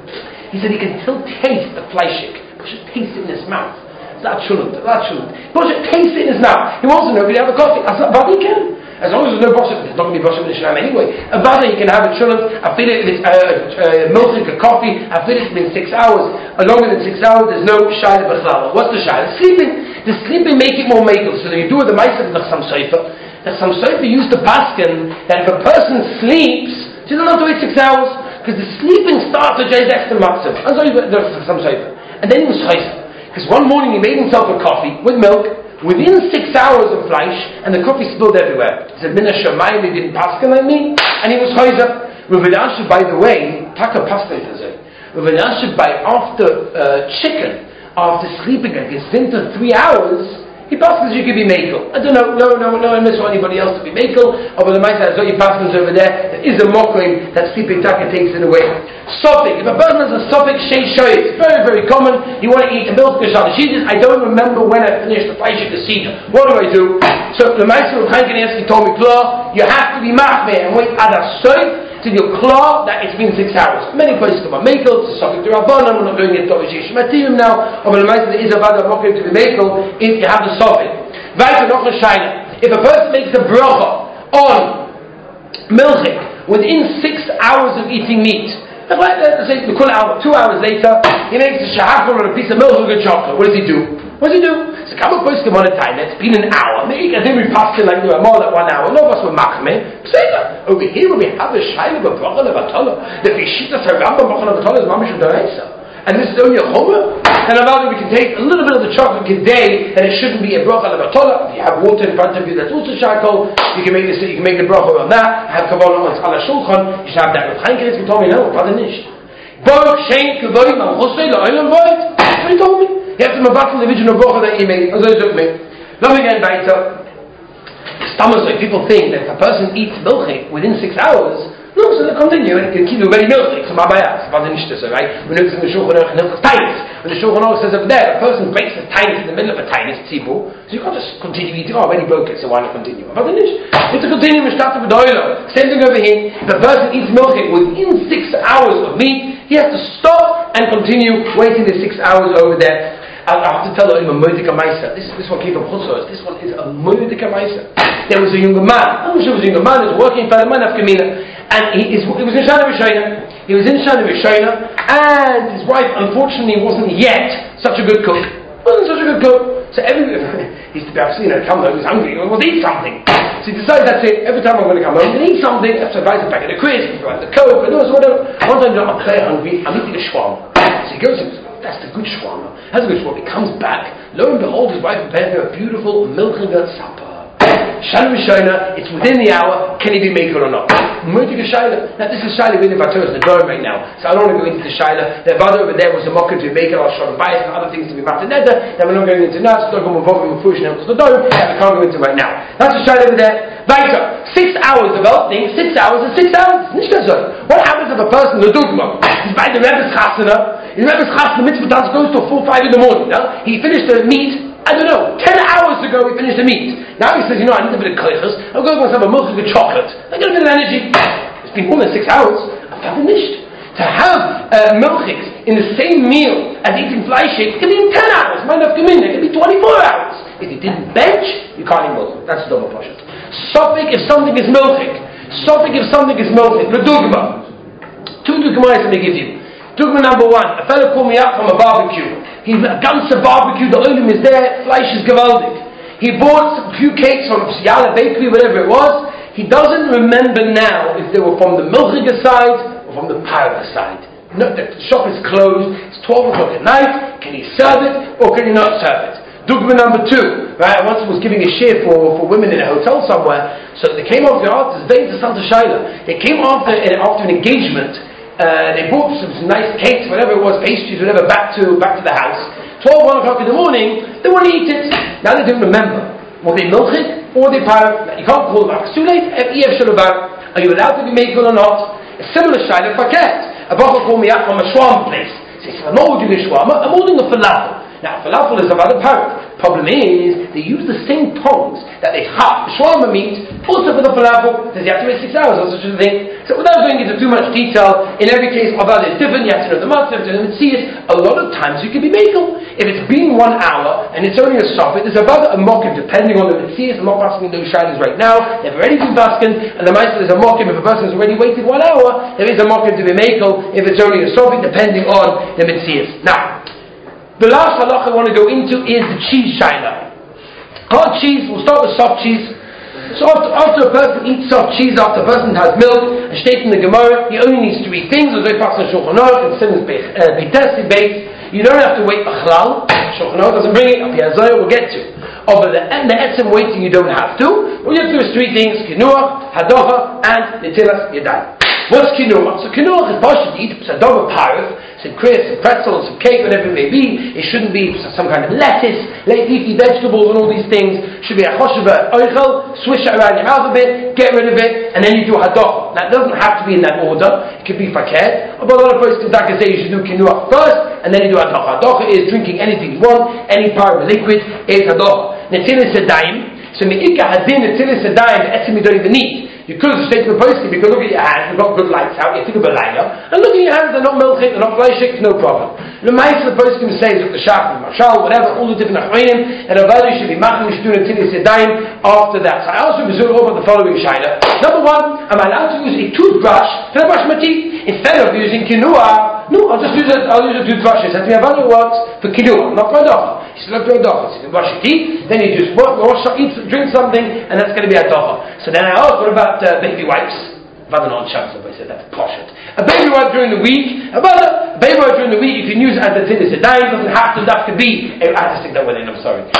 He said he can still taste the fleishik. He should taste it in his mouth. That shouldn't. He should taste it in his mouth. He wants to know if he have a coffee. I said, but he can. As long as there's no boshet, there's not going to be boshet in the Shalom anyway. A vada, you can have it shouldn't. I feel it, if it's milk and coffee, I feel it's been 6 hours. Longer than 6 hours, there's no shayla b'chlala. What's the shayla? Sleeping. Does sleeping make it more makel? So that you do with the ma'aser of the Chasam Sofer. The Chasam Sofer used to paskin that if a person sleeps, he doesn't have to wait 6 hours, because the sleeping starts to jayz extra matzav. And so the Chasam Sofer. And then he was chayzer. Because one morning he made himself a coffee with milk, within 6 hours of flesh, and the coffee spilled everywhere. He said, Mina Shamayim, they didn't paskin like me, and he was chayzer. Rav Elyashiv, by the way, taka pasta is it. Rav Elyashiv, after chicken, after sleeping like his winter 3 hours, he passes you could be makel. I don't know, no, I miss anybody else to be makel, or the Maisa Azoi passes over there is a mockery that sleeping taka takes it away. Sophic, if a person has a sophic shei shoyt, very, very common, you want to eat a milk kashal. She says, I don't remember when I finished the fleishik kasida. What do? So the Maisa of Chaim Kanievsky told me, Klar, you have to be machmeh and wait ada soy till you're klar that it's been 6 hours. Many places come on makel, it's subject to Rabbanan, we're not going into Ovishish Matiyim now, or the Maisa there is a vada mockery to be makel if you have the sophic. If a person makes a bracha on milchik within 6 hours of eating meat, let's say 2 hours later, he makes a shahakol on a piece of milk with good chocolate. What does he do? So come up with on a time, it's been an hour. Maybe I think we passed it like more than 1 hour. No of us were machmeh. Over here we have a shayla of bracha levatala. The Pishita Sargamba bracha levatala is mamish d'oraisa. And this is only a chomer, and about it we can take a little bit of the chocolate today, and it shouldn't be a bracha levatala. If you have water in front of you, that's also shakol. You can make the bracha on that. Have kabbalah on ala shulchan. You should have that with Chaim Kanievsky told me no, brother nish. Baruch Shem Kavod Malchusay LaOlam Vayit. That's what he told me. You have to mavatl the original bracha that he made. As I took me. Let me get weiter. Stomach, people think that if a person eats milchik within 6 hours. No, so they continue and you keep very milky. So my bias, but the nishta, right? When it's in the Shulchan Aruch and it's tiny. When the Shulchan Aruch says over there, a person breaks the tiny in the middle of a tiny tzibur, so you can't just continue eating. Oh, I already broke it, so why not continue? But the nish, it's a continue mishtat with oil. Same thing over here. If a person eats milk within 6 hours of meat, he has to stop and continue waiting the 6 hours over there. I have to tell you a moedika maisa. This one came from Chutzos. This one is a moedika maisa. There was a younger man. I'm not sure it was a younger man. He was working for the man of Kamina. And he was in Shana Rishayna. He was in Shana Rishayna, and his wife, unfortunately, wasn't yet such a good cook. So he used to be absolutely, come home, he's hungry, he wants to eat something. So he decided, that's it, every time I'm going to come home, I'm going to eat something, I have to buy the packet of crisps, buy the Coke, and whatever. One time, I'm very hungry, I'm eating a shawarma. So he goes and that's the good shawarma. That's a good shawarma. He comes back, lo and behold, his wife prepared him a beautiful milchinger supper. Shana Rishona, it's within the hour, can he be makel or not? Mutig Shaila. Now this is Shaila really about the Durham right now, so I don't want to go into the Shaila. The brother over there was a mocker to be makel, I'll show the bias and other things to be mataneda, that we're not going into now, so don't go move over with Fush and the Durham, that we can't go into right now. That's the Shaila over there. Weiter, 6 hours developing, 6 hours and 6 hours. What happens if a person, the Dugma, he's by the Rebbe's Chasana, the Rebbe's Chasana mitzvah dance goes till 4, 5 in the morning, no? He finished the meat, I don't know, 10 hours ago he finished the meat. Now he says, I need a bit of koichas, I'm going to go have a milk with chocolate. I get a bit of energy. It's been more than 6 hours. I'm finished. To have milchiks in the same meal as eating fly shakes can be 10 hours. Might not come in, it can be 24 hours. If you didn't bench, you can't eat milk. That's a double portion. Sophic if something is milchik. Sophic if something is milchik. The dugma. 2 dugmas let me give you. Dugma number 1. A fellow called me up from a barbecue. He's a ganze barbecue, the olim is there, fleisch is gewaldig. He bought a few cakes from Yala Bakery, whatever it was. He doesn't remember now if they were from the milchiger side or from the parva side. No, the shop is closed, it's 12 o'clock at night, can he serve it or can he not serve it? Dugma number 2, right? I once was giving a share for women in a hotel somewhere, so they came after the Santa Shaila. They came after an engagement. They bought some nice cakes, whatever it was, pastries, whatever, back to the house. 1 o'clock in the morning, they want to eat it. Now they don't remember. Were they milchik or they par? You can't call them back. It's too late. Are you allowed to be makel or not? A similar shayla paket. A bottle called me up from a shawarma place. So he said, I'm not ordering a shawarma, I'm ordering a falafel. Now, falafel is about a parrot. Problem is, they use the same tongs that they chop the shawarma meat, also for the falafel. Does he have to wait 6 hours or such a thing? So without going into too much detail, in every case, about it's different. You have to know the matzah, you have to know the tziyas. A lot of times you can be makel. If it's been 1 hour and it's only a soffit, there's about a mokim, depending on the tziyas. I'm not asking those shaylas right now. They've already been baskin, and the ma'aser there's a mokim. If a person has already waited 1 hour, there is a mokim to be makel. If it's only a soffit, depending on the tziyas. Now, the last halacha I want to go into is the cheese shayla. Hard cheese, we'll start with soft cheese. So after a person eats soft cheese, after a person has milk, and states in the Gemara, he only needs 3 things. As I pass on Shulchan Aruch, and Simon's Beitesi base. You don't have to wait for chalal. Shulchan Aruch doesn't bring it. Up here, we'll get to. But the etzem waiting, you don't have to. All you have to do is 3 things: kinuach, hadacha, and netilas yadayim. What's kinuach? So kinuach is partial to eat psadova parv, some crisps, some pretzels, some cake, whatever it may be. It shouldn't be some kind of lettuce, leafy vegetables, and all these things. It should be a choshev oichel, swish it around your mouth a bit, get rid of it, and then you do hadacha. Now it doesn't have to be in that order. It could be fakir. But a lot of folks can say you should do kinuach first, and then you do hadacha. Hadacha is drinking anything you want, any parv liquid is hadacha. Netilas yadayim. So me'ika hadin netilas yadayim, the etzem you don't even need. You could have stayed to the posting because look at your hands, you've got good lights out, you think of a layla, and look at your hands, they're not milchik, they're not fleishik, no problem. The mice of the posting says, look, the shach, the mashal, whatever, all the different achreinim, and a value should be machim, should do netilas yadayim after that. So I also resume over the following shayla. Number 1, am I allowed to use a toothbrush to brush my teeth? Instead of using kinuah, no, I'll use a toothbrush. He said to me, Avada works for kinuah, not for adacha. He said, not for adacha. So you can brush your teeth, then you just drink something, and that's going to be adacha. So then I asked, what about baby wipes? Avada not on Shabbos, somebody said that's poshut. A baby wipe during the week, a baby wipe during the week, you can use it as a netilas yadayim, doesn't have to be, I have to stick that one in, I'm sorry.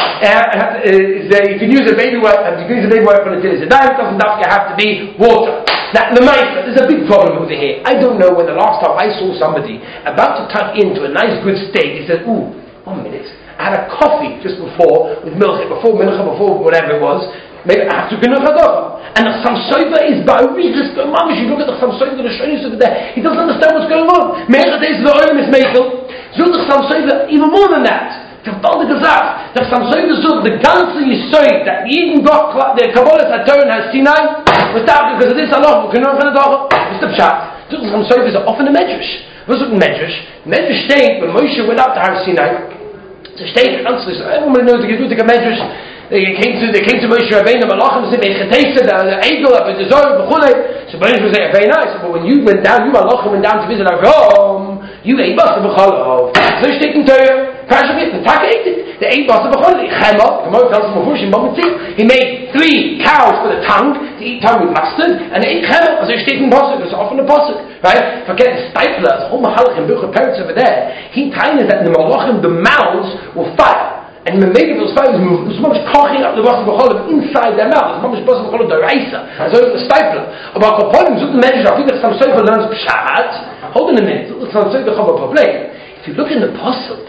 You can use a baby wipe, for netilas yadayim, doesn't have to be water. Now, the ma'aser, there's a big problem over here. I don't know when the last time I saw somebody about to tuck into a nice good steak, he said, 1 minute, I had a coffee just before, with milk, before whatever it was, maybe I have to get a hadacha. And the samsoiva is ba'urichas, mamish, you look at the samsoiva, the shonis over there, he doesn't understand what's going on. Me'er days the oil is mekel, so the samsoiva, even more than that. The samsoiva, the ganze yisoid, that even got the Kabbalah Saturn has Sinai, without, because of this Allah, we can know what's the pshat? The samsoiva is often a medrash. What's it medrash? Medrash state, when Moshe went out to Har Sinai, to state, everyone knows the Gedutik medrash. They came to Moshe Rabbeinu, the Malachim said, the eagle of the Zohar, so Moshe was saying, very nice, but when you went down, you Malachim went down to visit Avram, you ate Basa B'cholov. So he's taking Torah, crash of it, the Taka ate it. They ate Basa B'cholov, Chema, Gemara tells him, he made 3 cows for the tongue, to eat tongue with mustard, and they ate Chema, so he's taking Basa, it's often a Basa, right? Forget the Stipler, the whole Mahalach and Birchah Peretz over there, he tells us that the Malachim, the mouths, will fire. And the made of those fibers move. It's much coughing up the basar b'cholim inside their mouth. It's much basar b'cholim d'oraisa. As though it's a stipler. About kopolim, zut the medrash. I think that some sofer learns pshat. Hold on a minute. Some sofer chava problem. If you look in the pasuk,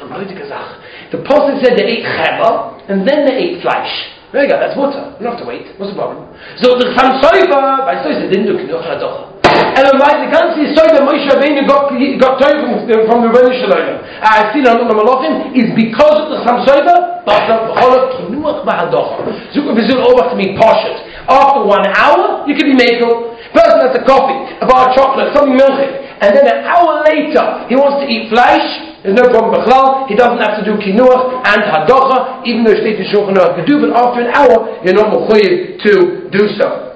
the pasuk said they ate cheva and then they ate flesh. Very good. That's water. You don't have to wait. What's the problem? So the some sofer by sofer didn't do kinuch hadocha. And the can't see so that Moshe Rabbeinu got told from the Rebbeinu Shalom. I've seen on the Malachim is because of the Samsoiva, but the Cholot Kinuach Ba'adocha. Zuka Vizul Obach to me Poshet. After 1 hour, you can be Mekel. Person has a coffee, a bar of chocolate, something milky, and then an hour later he wants to eat flesh. There's no problem B'chlal. He doesn't have to do Kinuach and Hadocha, even though State Shulchan Aruch could do, but after an hour, you're not mechuyev to do so.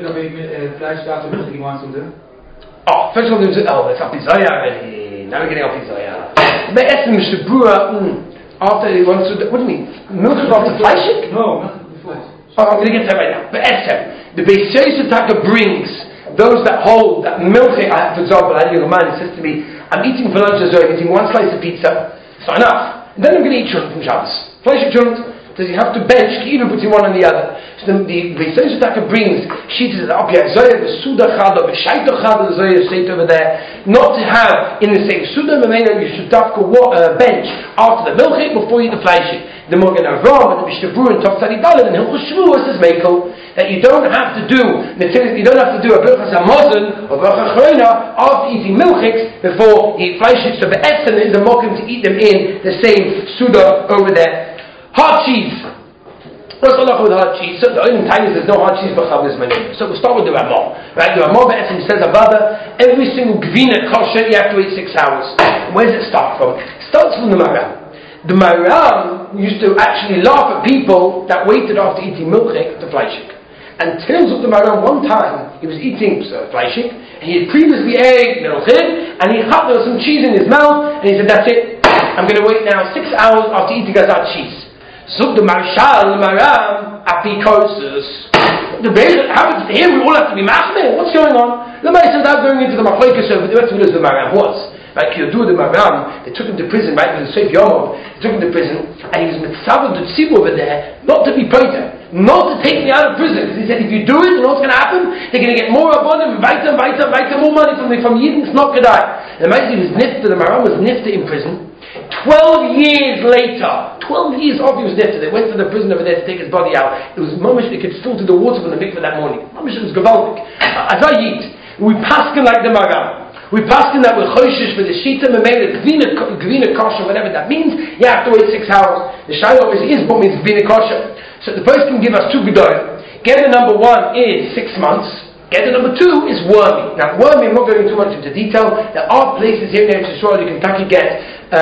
Fleisch gab es nicht, die meinst du denn? Oh, first of all, that's Apizaya already. Now we're getting Apizaya. But Essen Mr. Brewer, after he wants to, what do you mean? Milk after Fleischik? No, before. Oh, I'm going to get to that right now. But Essen, the Beis Yosef brings those that hold that milk. For example, I had a man, he says to me, I'm eating for lunch as well, I'm eating 1 slice of pizza, it's not enough. And then I'm going to eat chunt from Shabbos. Fleischik chunt. Does he have to bench even between one and the other? So the Beis Yosef brings sheets up here. Zoya v'suda chada v'shaita chada. The Zoya state over there not to have in the same suda. Memena you should dafka bench after the milchik before you eat the fleischik. The Magen Avraham and the Mishnah Berurah and Tov Tzadi Daled and Hilchos Shavuos says Mekel that you don't have to do you don't have to do a Birchas Hamazon or Birchas Achrona after eating milchiks before you eat fleishiks. So the Essen is a mokum to eat them in the same suda over there. Hard cheese. What's the halacha with hard cheese? So the only time is there's no hard cheese but Chavez Manim. So we'll start with the Ramah. Right? The Ramah Be'etzim says Avada, every single gvina kosher you have to wait 6 hours. Where does it start from? It starts from the Maram. The Maram used to actually laugh at people that waited after eating milchik to fleischik. And tells of the Maram one time he was eating fleischik and he had previously ate milchik and he had there was some cheese in his mouth and he said that's it. I'm going to wait now 6 hours after eating gazat cheese. So the Marshal, the Maram, apikosis. The Beis, how is it here? We all have to be machmir. What's going on? The Beis says, I'm going into the machlokes over the rest of the Maram was. Like Yodu the Maram, they took him to prison, right? It was Seif Yomov. They took him to prison, and he was mitzvah to tzib over there, not to be poiter, not to take me out of prison. Because he said, if you do it, you know what's going to happen? They're going to get more abundant, weiter, more money from Yidden. It's not kedai. And the Maisi was nifta, the Maram was nifta in prison. 12 years later, 12 years after he was nifta, they went to the prison over there to take his body out. It was mamish, they could still do the water from the mikveh that morning. Mamish, it was gavaldik. As I eat, we paskin like the Maram. We paskin that we're choishish for the shita, memele, gvina kosher, whatever that means. You have to wait 6 hours. The shayla always is what means gvina kosher. So the person can give us 2 gedolim. Getting number 1 is 6 months. Getting number 2 is wormy. Now wormy, I'm not going too much into detail. There are places here in Eretz Yisrael you can get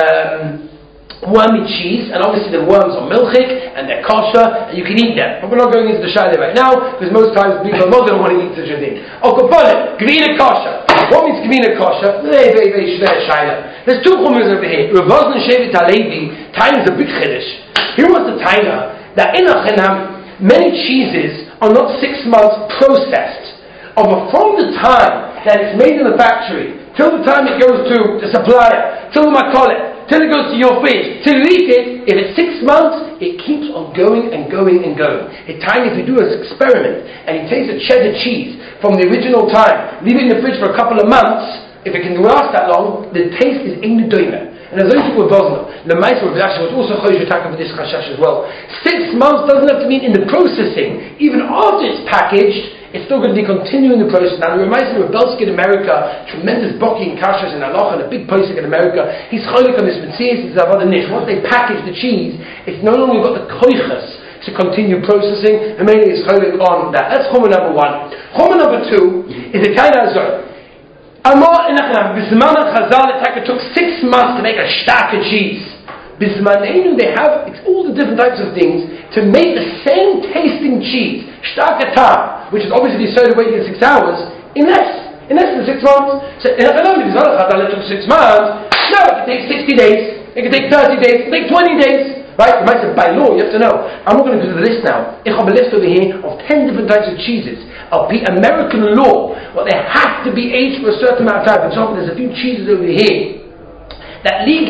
wormy cheese, and obviously the worms are milchik and they're kosher and you can eat them. But we're not going into the shayla right now because most times people are not going to want to eat such a thing. Okopole, gvina kosher. What means gvina kosher? Very shver shayla. There's 2 chumras over here. Rav Vosner Shevet HaLevi, Taina is a big chiddush. Here was the Taina that in Achanam many cheeses are not 6 months processed. From the time that it's made in the factory till the time it goes to the supplier, till the makolet, till it goes to your fridge, till you eat it, if it's 6 months, it keeps on going and going and going. It's time if you do an experiment and you taste a cheddar cheese from the original time, leave it in the fridge for a couple of months, if it can last that long, the taste is in the doimer. And as those people were Vosner, the Meister was also Chosh Taka for this Chashash as well. 6 months doesn't have to mean in the processing. Even after it's packaged, it's still going to be continuing the process. Now, it reminds me of Belsky in America, tremendous Boki and Kashas in Allah, and a big Pesach in America. He's cholik on this Metzias, it's about the niche. Once they package the cheese, it's no longer got the koichas to continue processing, and mainly it's cholik on that. That's chumah number 1. Chumah number 2 is a kind of zone. Amor inachnam, Bisman Chazal, it took 6 months to make a starke cheese. Bismanenu, they have all the different types of things to make the same tasting cheese, starke tam, which is obviously sold away in 6 hours, in less than 6 months. So in Bisman Chazal, it took 6 months. Now it can take 60 days, it can take 30 days, it can take 20 days. Right? You might say, by law, you have to know. I'm not going to do the list now. I have a list over here of 10 different types of cheeses. Of the American law, well, they have to be aged for a certain amount of time. For example, there's a few cheeses over here that legally,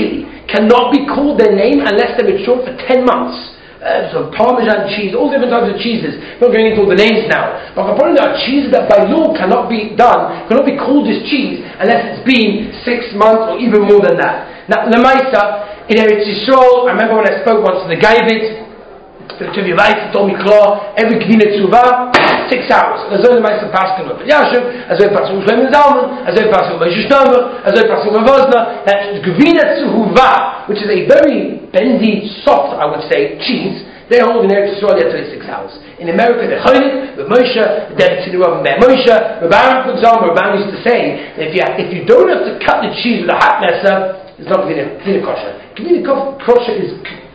cannot be called their name unless they're matured for 10 months. So Parmesan cheese, all different types of cheeses. I'm not going into all the names now. But I'm pointing out cheeses that by law cannot be called as cheese unless it's been 6 months or even more than that. Now, Lamaisa, in Eretz Yisrael, I remember when I spoke once to the Gaivit, he told me, Klar, every Kvina Tzuva, 6 hours. As though the Meister Paskin with Yashiv, as though Paskin with Shlomo Zalman, as though Paskin with Moshe Shlomo, as though Paskin with Vosna, that Kvina Tzuva, which is a very bendy, soft, I would say, cheese, they hold in Eretz Yisrael 36 hours. In America, they're cholik with Moshe, the deputy of Moshe. Rabbi Aaron, for example, Rabbi Aaron used to say that if you don't have to cut the cheese with a hot messer, it's not Kvina kosher. Kvina kosher is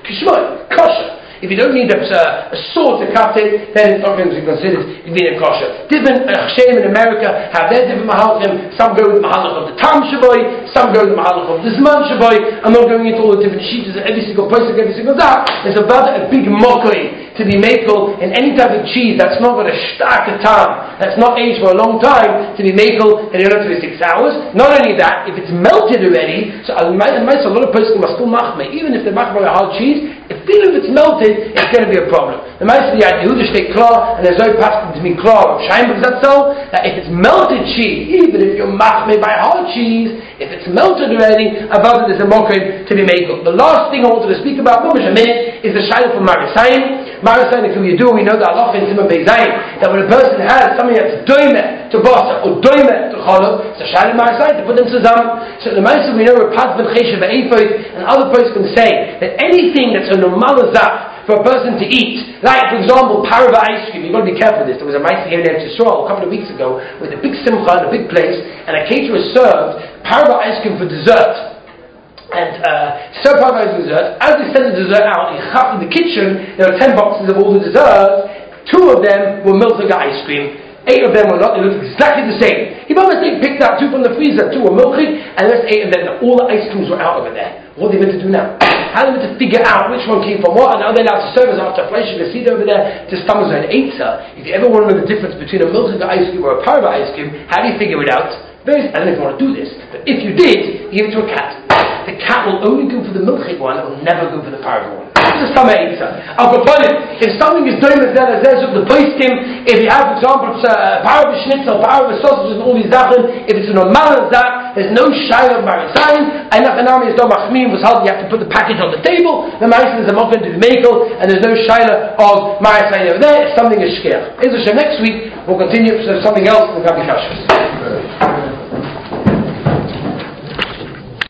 kosher. If you don't need a sword to cut it, then it's not going to be considered Kvina kosher. Different Chshem in America have their different mahalchim. Some go with the mahalach of the Tam Shaboy, some go with the mahalach of the Zman Shaboy. I'm not going into all the different sheets of every single person, every single day. There's about a big mockery to be makel in any type of cheese that's not got a stark time, that's not aged for a long time, to be makel in 36 hours. Not only that, if it's melted already, so a lot of persons are still machmeh, even if they're machmeh a hard cheese, if it's melted, it's going to be a problem. The most of the idea, Yehuda stay klar, and there's no passage to be klar of Shaim, because that's so, that if it's melted cheese, even if you're machmeh by hard cheese, if it's melted already, above it there's a mokim to be makel. The last thing I wanted to speak about, a minute, is the Shaila from Marisayim. Marisayim, if you do, we know that Allah in Simon Beizayim, that when a person has something that's doimeh to basa, or doimeh to cholov, it's a Shaila Marisayim, to put them together. So the most we know, Rapat ben Chesha ve'efoid, and other persons can say that anything that's a normal zaf for a person to eat, like for example parva ice cream, you've got to be careful with this. There was a mice here in Eretz Yisrael a couple of weeks ago with a big simcha in a big place, and a caterer served parva ice cream for dessert. And served parva ice cream for dessert. As they sent the dessert out in the kitchen, there were 10 boxes of all the desserts. 2 of them were milchig ice cream. 8 of them were not. They looked exactly the same. He must have picked out 2 from the freezer, 2 were milchig, and the rest 8 of them, all the ice creams were out over there. What are they meant to do now? How are they meant to figure out which one came from what? And are they allowed to serve us after flesh? You can see over there, to stomach and eitzah. If you ever want to know the difference between a milchig ice cream or a parva ice cream, how do you figure it out? I don't know if you want to do this, but if you did, give it to a cat. The cat will only go for the milchig one, it will never go for the parva one. This is stomach eitzah. I'll go find it. If something is doing with that, there's the poskim. If you have, for example, parva schnitzel, parva sausages, and all these zachen, if it's a normal zach, there's no shayla of Marisayim. Einachanami is no machmim, was held, you have to put the package on the table. The Marisayim is a mokken to be makel, and there's no shayla of Marisayim over there. If something is shkir. Next week, we'll continue for something else in the Gabi Kashas.